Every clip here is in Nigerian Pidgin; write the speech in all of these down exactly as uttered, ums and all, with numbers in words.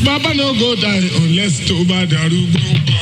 Baba no go die unless tó bá darúgbó.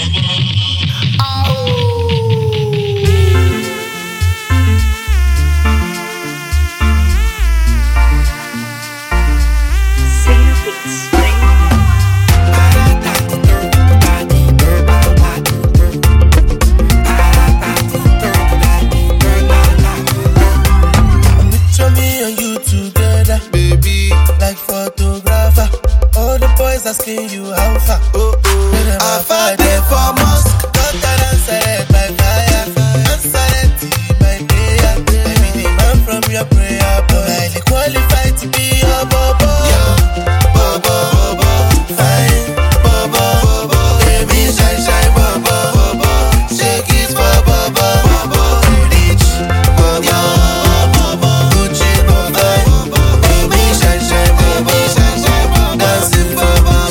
Asking you how far, oh oh, how far they for mosque. Don't tell answer by fire, answer it my prayer. I be the man from your prayer, but highly qualified to be your bobo. Yeah, bobo, bobo, fine, bobo, bobo, baby shine shine, bobo, bobo, shake it for bobo, bobo, rich, bobo, bobo, Gucci, bobo, baby shine shine, baby shine shine, dancing for.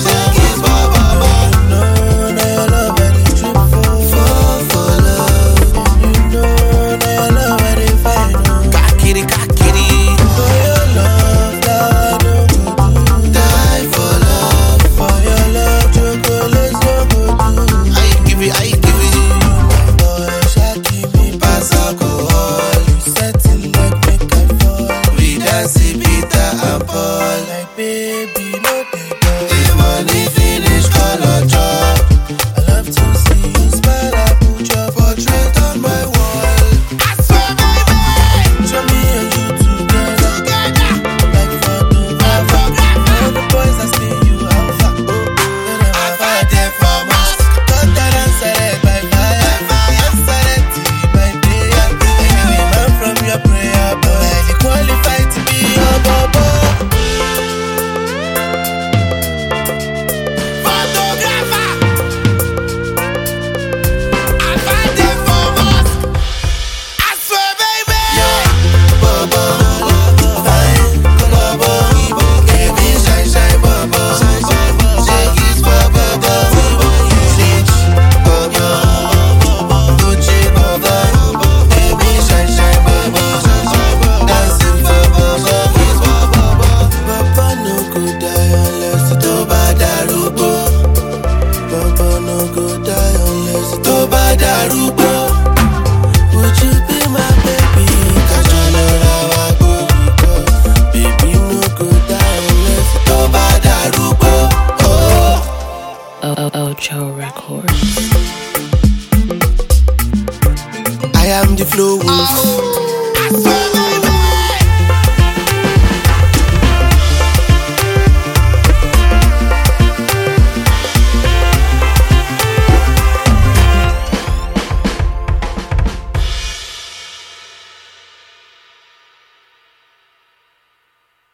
Ocho Records. I am the flow wolf.